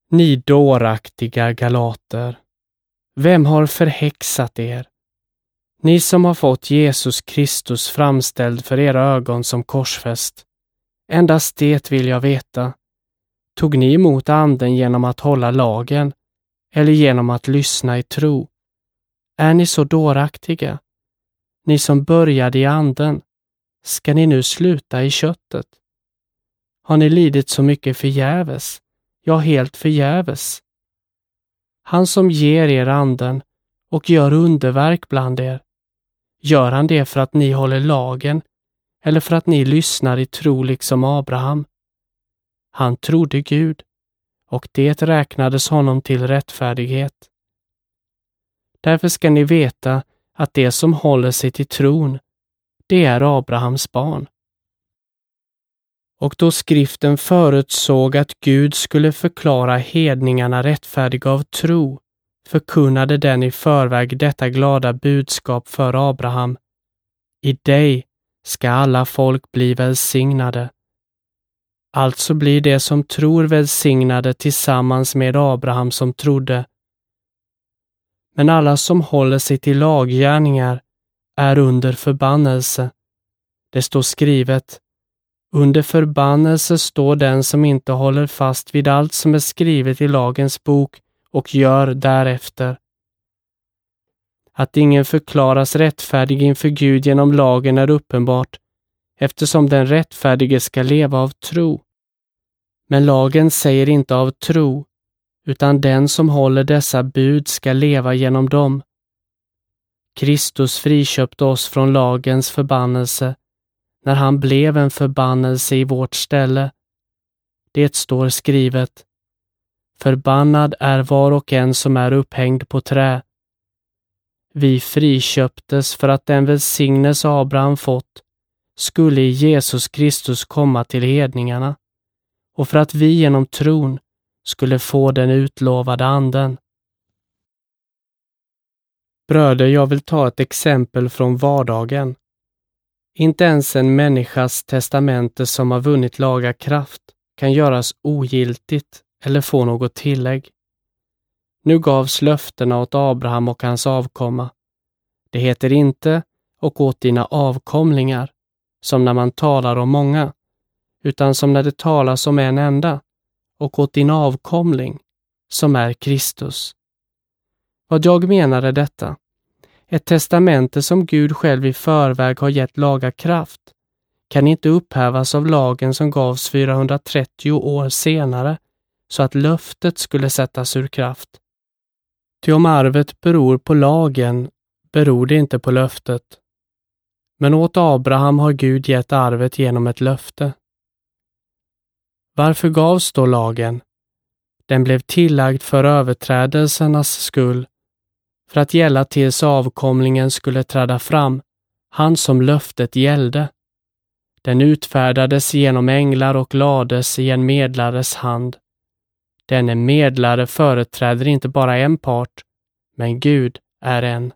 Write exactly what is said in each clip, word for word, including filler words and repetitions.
Ni dåraktiga galater, vem har förhäxat er? Ni som har fått Jesus Kristus framställd för era ögon som korsfäst. Endast det vill jag veta. Tog ni emot anden genom att hålla lagen eller genom att lyssna i tro? Är ni så dåraktiga? Ni som började i anden, ska ni nu sluta i köttet? Har ni lidit så mycket förgäves? Ja, helt förgäves. Han som ger er anden och gör underverk bland er, gör han det för att ni håller lagen eller för att ni lyssnar i tro liksom Abraham? Han trodde Gud och det räknades honom till rättfärdighet. Därför ska ni veta att det som håller sig till tron, det är Abrahams barn. Och då skriften förutsåg att Gud skulle förklara hedningarna rättfärdiga av tro, förkunnade den i förväg detta glada budskap för Abraham. I dig ska alla folk bli välsignade. Alltså blir det som tror välsignade tillsammans med Abraham som trodde. Men alla som håller sig till laggärningar är under förbannelse. Det står skrivet: under förbannelse står den som inte håller fast vid allt som är skrivet i lagens bok och gör därefter. Att ingen förklaras rättfärdig inför Gud genom lagen är uppenbart, eftersom den rättfärdige ska leva av tro. Men lagen säger inte av tro, utan den som håller dessa bud ska leva genom dem. Kristus friköpte oss från lagens förbannelse, när han blev en förbannelse i vårt ställe. Det står skrivet: förbannad är var och en som är upphängd på trä. Vi friköptes för att den välsignelse Abraham fått skulle i Jesus Kristus komma till hedningarna, och för att vi genom tron skulle få den utlovade anden. Bröder, jag vill ta ett exempel från vardagen. Inte ens en människas testamente som har vunnit laga kraft kan göras ogiltigt eller få något tillägg. Nu gavs löftena åt Abraham och hans avkomma. Det heter inte och åt dina avkomlingar, som när man talar om många, utan som när det talas om en enda, och åt din avkomling, som är Kristus. Vad jag menar är detta: ett testamente som Gud själv i förväg har gett laga kraft kan inte upphävas av lagen som gavs fyrahundratrettio år senare, så att löftet skulle sättas ur kraft. Ty om arvet beror på lagen, beror det inte på löftet. Men åt Abraham har Gud gett arvet genom ett löfte. Varför gavs då lagen? Den blev tillagd för överträdelsernas skull, för att gälla tills avkomlingen skulle träda fram, han som löftet gällde. Den utfärdades genom änglar och lades i en medlares hand. Denne medlare företräder inte bara en part, men Gud är en.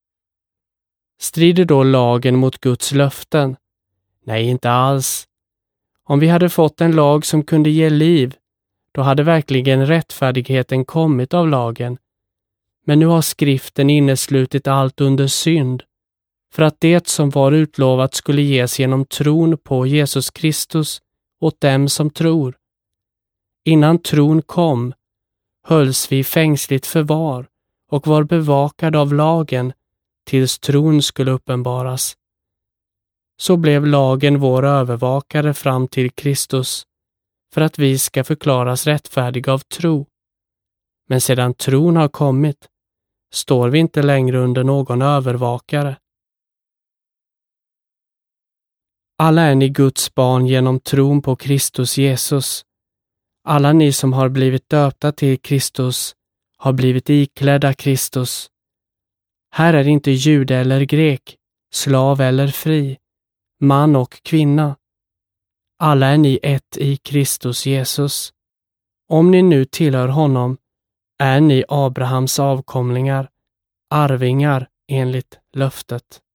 Strider då lagen mot Guds löften? Nej, inte alls. Om vi hade fått en lag som kunde ge liv, då hade verkligen rättfärdigheten kommit av lagen. Men nu har skriften inneslutit allt under synd, för att det som var utlovat skulle ges genom tron på Jesus Kristus åt dem som tror. Innan tron kom, hölls vi fängsligt förvar och var bevakade av lagen tills tron skulle uppenbaras. Så blev lagen vår övervakare fram till Kristus, för att vi ska förklaras rättfärdiga av tro. Men sedan tron har kommit, står vi inte längre under någon övervakare. Alla är ni Guds barn genom tron på Kristus Jesus. Alla ni som har blivit döpta till Kristus har blivit iklädda Kristus. Här är inte jude eller grek, slav eller fri, man och kvinna. Alla är ni ett i Kristus Jesus. Om ni nu tillhör honom, är ni Abrahams avkomlingar, arvingar enligt löftet.